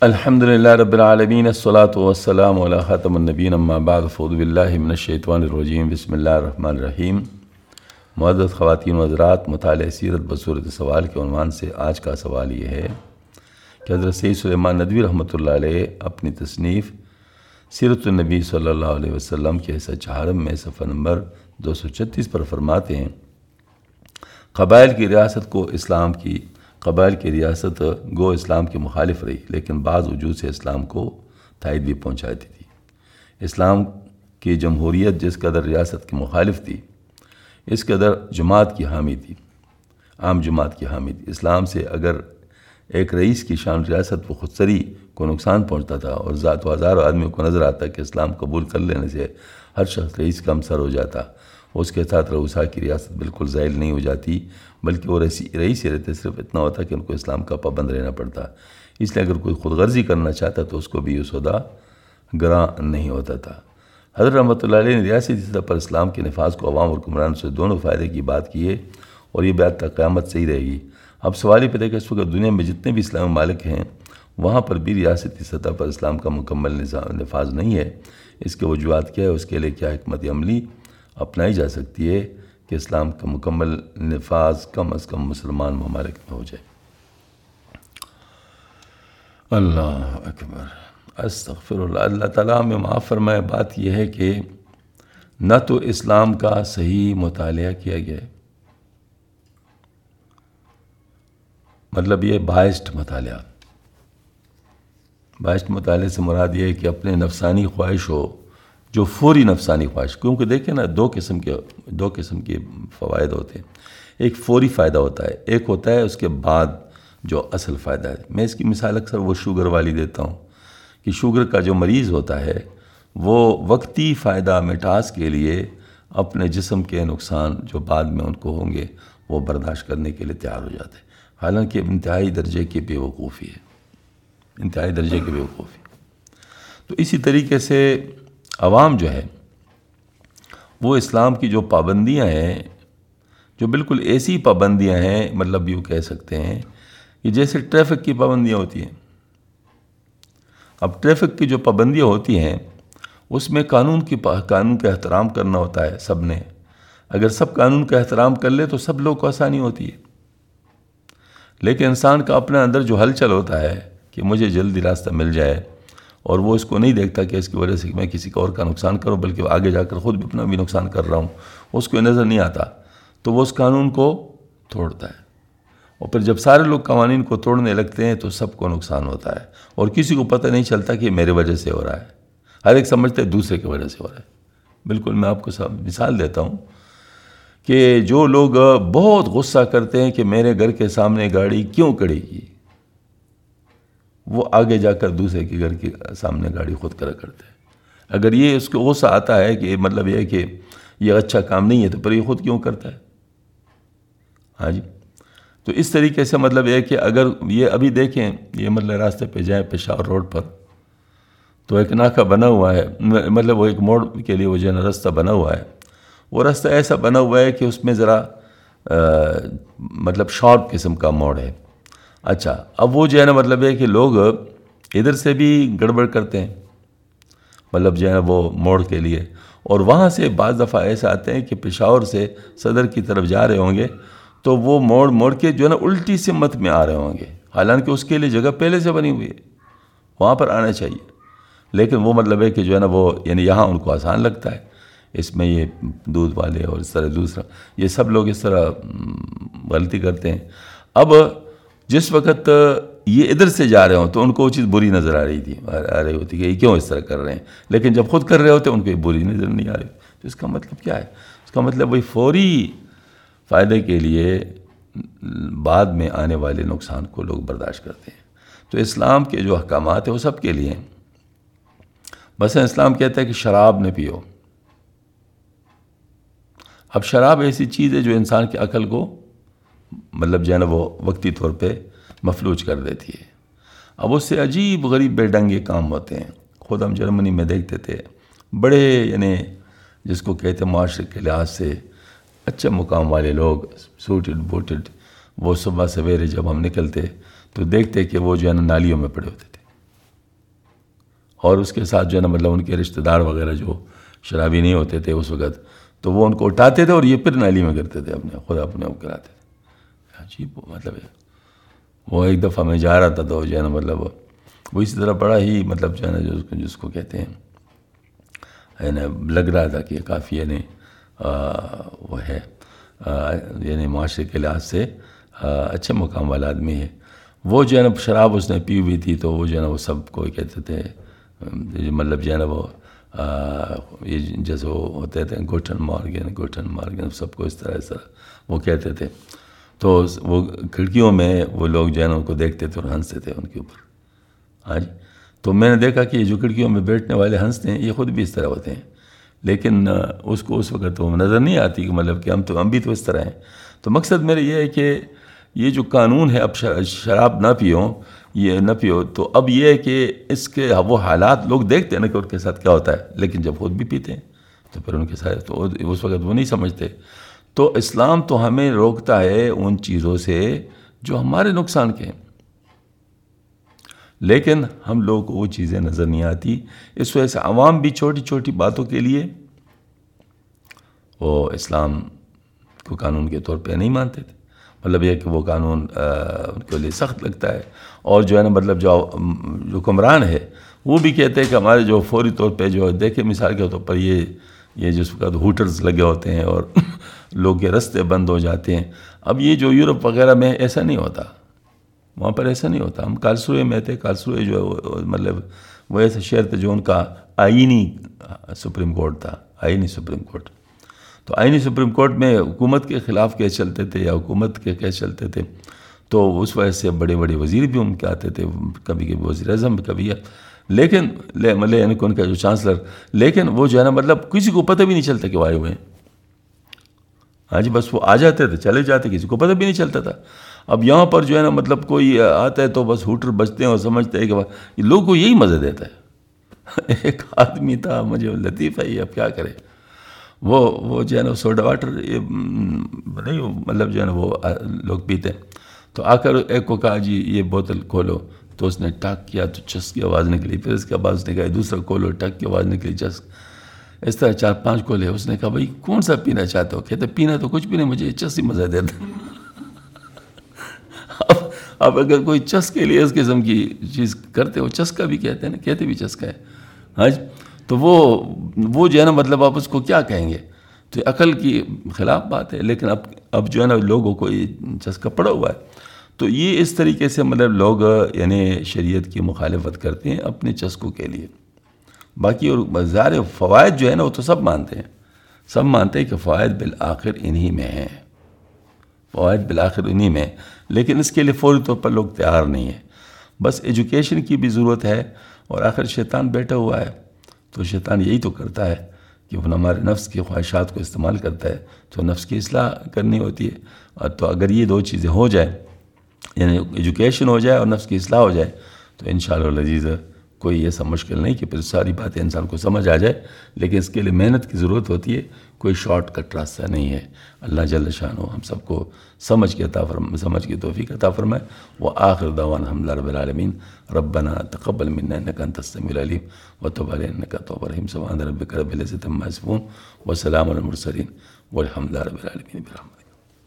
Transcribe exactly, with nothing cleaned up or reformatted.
الحمد للہ رب العالمین الصلاۃ والسلام علی خاتم النبیین اما بعد فاعوذ باللہ من الشیطان الرجیم بسم اللہ الرحمن الرحیم۔ معزز خواتین و حضرات، مطالعہ سیرت بصورت سوال کے عنوان سے آج کا سوال یہ ہے کہ حضرت سید سلیمان ندوی رحمۃ اللہ علیہ اپنی تصنیف سیرت النبی صلی اللہ علیہ وسلم کے حصہ چہارم میں صفحہ نمبر دو سو چھتیس پر فرماتے ہیں، قبائل کی ریاست کو اسلام کی قبائل کی ریاست گو اسلام کی مخالف رہی، لیکن بعض وجوہ سے اسلام کو تائید بھی پہنچاتی تھی۔ اسلام کی جمہوریت جس قدر ریاست کی مخالف تھی، اس قدر جماعت کی حامی تھی، عام جماعت کی حامی تھی۔ اسلام سے اگر ایک رئیس کی شان ریاست و خودسری کو نقصان پہنچتا تھا اور ذات و ہزاروں آدمیوں کو نظر آتا کہ اسلام قبول کر لینے سے ہر شخص رئیس کا ہمسر ہو جاتا، اس کے ساتھ رؤسا کی ریاست بالکل زائل نہیں ہو جاتی، بلکہ وہ رئیس ہی رہتے، صرف اتنا ہوتا کہ ان کو اسلام کا پابند رہنا پڑتا۔ اس لیے اگر کوئی خود غرضی کرنا چاہتا تو اس کو بھی یہ سودا گراں نہیں ہوتا تھا۔ حضرت رحمۃ اللہ علیہ نے ریاستی سطح پر اسلام کے نفاذ کو عوام اور حکمران سے دونوں فائدے کی بات کی ہے، اور یہ بات تک قیامت صحیح رہے گی۔ اب سوال یہ پیدا ہے کہ اس وقت دنیا میں جتنے بھی اسلامی ممالک ہیں وہاں پر بھی ریاستی سطح پر اسلام کا مکمل نفاذ نہیں ہے۔ اس کے وجوہات کیا ہے، اس کے لیے کیا حکمت عملی اپنائی جا سکتی ہے کہ اسلام کا مکمل نفاذ کم از کم مسلمان ممالک میں ہو جائے۔ اللہ اکبر، استغفر اللہ۔ اللہ تعالیٰ ہمیں معاف فرمائے۔ بات یہ ہے کہ نہ تو اسلام کا صحیح مطالعہ کیا گیا ہے، مطلب یہ بائسڈ مطالعہ۔ بائسڈ مطالعے سے مراد یہ ہے کہ اپنے نفسانی خواہش ہو، جو فوری نفسانی خواہش، کیونکہ دیکھیں نا دو قسم کے دو قسم کے فوائد ہوتے ہیں۔ ایک فوری فائدہ ہوتا ہے، ایک ہوتا ہے اس کے بعد جو اصل فائدہ ہے۔ میں اس کی مثال اکثر وہ شوگر والی دیتا ہوں کہ شوگر کا جو مریض ہوتا ہے وہ وقتی فائدہ مٹاس کے لیے اپنے جسم کے نقصان جو بعد میں ان کو ہوں گے وہ برداشت کرنے کے لیے تیار ہو جاتے ہیں، حالانکہ انتہائی درجے کی بے وقوفی ہے، انتہائی درجے کی بے وقوفی۔ تو اسی طریقے سے عوام جو ہے وہ اسلام کی جو پابندیاں ہیں، جو بالکل ایسی پابندیاں ہیں، مطلب یوں کہہ سکتے ہیں کہ جیسے ٹریفک کی پابندیاں ہوتی ہیں۔ اب ٹریفک کی جو پابندیاں ہوتی ہیں اس میں قانون کی قانون کا احترام کرنا ہوتا ہے سب نے۔ اگر سب قانون کا احترام کر لے تو سب لوگ کو آسانی ہوتی ہے، لیکن انسان کا اپنے اندر جو ہلچل ہوتا ہے کہ مجھے جلدی راستہ مل جائے، اور وہ اس کو نہیں دیکھتا کہ اس کی وجہ سے میں کسی کا اور کا نقصان کروں، بلکہ آگے جا کر خود بھی اپنا بھی نقصان کر رہا ہوں، اس کو نظر نہیں آتا، تو وہ اس قانون کو توڑتا ہے۔ اور پھر جب سارے لوگ قوانین کو توڑنے لگتے ہیں تو سب کو نقصان ہوتا ہے، اور کسی کو پتہ نہیں چلتا کہ میرے وجہ سے ہو رہا ہے، ہر ایک سمجھتے دوسرے کی وجہ سے ہو رہا ہے۔ بالکل میں آپ کو مثال دیتا ہوں کہ جو لوگ بہت غصہ کرتے ہیں کہ میرے گھر کے سامنے گاڑی کیوں کھڑی کی، وہ آگے جا کر دوسرے کے گھر کے سامنے گاڑی خود کرا کرتے ہیں۔ اگر یہ اس کو غصہ آتا ہے کہ مطلب یہ ہے کہ یہ اچھا کام نہیں ہے، تو پھر یہ خود کیوں کرتا ہے؟ ہاں جی، تو اس طریقے سے مطلب یہ ہے کہ اگر یہ ابھی دیکھیں، یہ مطلب راستے پہ جائیں پشاور روڈ پر، تو ایک ناکہ بنا ہوا ہے، مطلب وہ ایک موڑ کے لیے وہ جو ہے نا راستہ بنا ہوا ہے، وہ راستہ ایسا بنا ہوا ہے کہ اس میں ذرا مطلب شارپ قسم کا موڑ ہے۔ اچھا، اب وہ جو ہے نا مطلب ہے کہ لوگ ادھر سے بھی گڑبڑ کرتے ہیں، مطلب جو ہے نا وہ موڑ کے لیے، اور وہاں سے بعض دفعہ ایسے آتے ہیں کہ پشاور سے صدر کی طرف جا رہے ہوں گے تو وہ موڑ موڑ کے جو ہے نا الٹی سمت میں آ رہے ہوں گے، حالانکہ اس کے لیے جگہ پہلے سے بنی ہوئی ہے، وہاں پر آنا چاہیے، لیکن وہ مطلب ہے کہ جو ہے نا وہ یعنی یہاں ان کو آسان لگتا ہے، اس میں یہ دودھ والے اور اس طرح دوسرا یہ سب لوگ اس طرح غلطی کرتے ہیں۔ اب جس وقت یہ ادھر سے جا رہے ہوں تو ان کو وہ چیز بری نظر آ رہی تھی آ رہی ہوتی کہ یہ کیوں اس طرح کر رہے ہیں، لیکن جب خود کر رہے ہوتے ان کو یہ بری نظر نہیں آ رہی۔ تو اس کا مطلب کیا ہے؟ اس کا مطلب وہی فوری فائدے کے لیے بعد میں آنے والے نقصان کو لوگ برداشت کرتے ہیں۔ تو اسلام کے جو احکامات ہیں وہ سب کے لیے ہیں۔ مثلا اسلام کہتا ہے کہ شراب نہ پیو۔ اب شراب ایسی چیز ہے جو انسان کی عقل کو مطلب جو ہے نا وہ وقتی طور پہ مفلوج کر دیتی ہے۔ اب اس سے عجیب غریب بے ڈنگے کام ہوتے ہیں۔ خود ہم جرمنی میں دیکھتے تھے، بڑے یعنی جس کو کہتے ہیں معاشرے کے لحاظ سے اچھے مقام والے لوگ، سوٹڈ بوٹڈ، وہ صبح سویرے جب ہم نکلتے تو دیکھتے کہ وہ جو ہے نا نالیوں میں پڑے ہوتے تھے، اور اس کے ساتھ جو ہے نا مطلب ان کے رشتہ دار وغیرہ جو شرابی نہیں ہوتے تھے اس وقت، تو وہ ان کو اٹھاتے تھے اور یہ پھر نالی میں کرتے تھے، اپنے خود اپنے آپ کراتے تھے. عجیب مطلب ہے. وہ ایک دفعہ میں جا رہا تھا تو جو ہے نا مطلب وہ اسی طرح بڑا ہی مطلب جو ہے نا جس کو جس کو کہتے ہیں ہے نا، لگ رہا تھا کہ کافی یعنی وہ ہے یعنی معاشرے کے لحاظ سے اچھے مقام والا آدمی ہے. وہ جو ہے نا شراب اس نے پی ہوئی تھی، تو وہ جو ہے نا وہ سب کو کہتے تھے مطلب جو ہے نا وہ یہ جیسے وہ ہوتے تھے گوٹن مارگن گوٹن مارگن سب کو اس طرح اس طرح وہ کہتے تھے. تو وہ کھڑکیوں میں وہ لوگ جو ہے نا ان کو دیکھتے تھے اور ہنستے تھے ان کے اوپر. ہاں جی. تو میں نے دیکھا کہ یہ جو کھڑکیوں میں بیٹھنے والے ہنستے ہیں یہ خود بھی اس طرح ہوتے ہیں، لیکن اس کو اس وقت وہ نظر نہیں آتی کہ مطلب کہ ہم تو ہم بھی تو اس طرح ہیں. تو مقصد میرا یہ ہے کہ یہ جو قانون ہے اب شراب نہ پیو یہ نہ پیو، تو اب یہ ہے کہ اس کے وہ حالات لوگ دیکھتے ہیں نا کہ ان کے ساتھ کیا ہوتا ہے، لیکن جب خود بھی پیتے ہیں تو پھر ان کے ساتھ تو اس وقت وہ نہیں سمجھتے. تو اسلام تو ہمیں روکتا ہے ان چیزوں سے جو ہمارے نقصان کے ہیں، لیکن ہم لوگوں کو وہ چیزیں نظر نہیں آتی. اس وجہ سے عوام بھی چھوٹی چھوٹی باتوں کے لیے وہ اسلام کو قانون کے طور پہ نہیں مانتے تھے. مطلب یہ کہ وہ قانون ان کے لیے سخت لگتا ہے، اور جو ہے نا مطلب جو حکمران ہے وہ بھی کہتے ہیں کہ ہمارے جو فوری طور پہ جو دیکھیں مثال کے طور پر یہ یہ جس وقت ہوٹلز لگے ہوتے ہیں اور لوگ کے رستے بند ہو جاتے ہیں. اب یہ جو یورپ وغیرہ میں ایسا نہیں ہوتا، وہاں پر ایسا نہیں ہوتا. ہم کارلسروے میں تھے، کارلسروے جو مطلب وہ ایسے شہر تھے جو ان کا آئینی سپریم کورٹ تھا، آئینی سپریم کورٹ. تو آئینی سپریم کورٹ میں حکومت کے خلاف کیس چلتے تھے یا حکومت کے کیس چلتے تھے، تو اس وجہ سے بڑے بڑے وزیر بھی ان کے آتے تھے، کبھی کبھی وزیر اعظم کبھی ہے، لیکن مطلب یعنی کہ ان کا جو چانسلر، لیکن وہ جو ہے نا مطلب کسی کو پتہ بھی نہیں چلتا کہ وہ آئے ہوئے ہیں. ہاں جی. بس وہ آ جاتے تھے چلے جاتے، کسی کو پتہ بھی نہیں چلتا تھا. اب یہاں پر جو ہے نا مطلب کوئی آتا ہے تو بس ہوٹر بجتے ہیں اور سمجھتے ہیں کہ لوگوں کو یہی مزہ دیتا ہے. ایک آدمی تھا مجھے لطیف ہے یہ، اب کیا کرے، وہ وہ جو ہے نا سوڈا واٹر نہیں مطلب جو ہے نا وہ لوگ پیتے ہیں. تو آ کر ایک کو کہا جی یہ بوتل کھولو، تو اس نے ٹک کیا تو چس کی آواز نکلی. پھر اس کے بعد اس نے کہا دوسرا کھولو، ٹک کی آواز نکلی، چس. اس طرح چار پانچ کھولے. اس نے کہا بھائی کون سا پینا چاہتے ہو؟ کہتے پینا تو کچھ بھی نہیں، مجھے چس ہی مزہ دیتا. اب اب اگر کوئی چس کے لیے اس قسم کی چیز کرتے ہو، چسکا بھی کہتے ہیں نا، کہتے بھی چسکا ہے. ہاں جی. تو وہ وہ جو ہے نا مطلب آپ اس کو کیا کہیں گے؟ تو عقل کی خلاف بات ہے. لیکن اب اب جو ہے نا لوگوں کو یہ چسکا پڑا ہوا ہے. تو یہ اس طریقے سے مطلب لوگ یعنی شریعت کی مخالفت کرتے ہیں اپنے چسکوں کے لیے. باقی اور ظاہر فوائد جو ہے نا وہ تو سب مانتے ہیں، سب مانتے ہیں کہ فوائد بالآخر انہی میں ہیں، فوائد بالآخر انہی میں، لیکن اس کے لیے فوری طور پر لوگ تیار نہیں ہیں. بس ایجوکیشن کی بھی ضرورت ہے. اور آخر شیطان بیٹھا ہوا ہے، تو شیطان یہی تو کرتا ہے کہ وہ ہمارے نفس کی خواہشات کو استعمال کرتا ہے. تو نفس کی اصلاح کرنی ہوتی ہے. اور تو اگر یہ دو چیزیں ہو جائیں، یعنی ایجوکیشن ہو جائے اور نفس کی اصلاح ہو جائے، تو انشاءاللہ العزیز کوئی ایسا مشکل نہیں کہ پھر ساری باتیں انسان کو سمجھ آ جائے. لیکن اس کے لیے محنت کی ضرورت ہوتی ہے، کوئی شارٹ کٹ راستہ نہیں ہے. اللہ جل شانہ ہم سب کو سمجھ کے عطا فرمائے، سمجھ کی توفیق عطا فرمائے. وآخر دعوانا الحمدللہ رب العالمین. ربنا تقبل منا انک انت السمیع العلیم وتب علینا انک التواب الرحیم. سبحان ربک رب العزۃ عما یصفون وسلام علی المرسلین والحمدللہ رب العالمین برحمتک.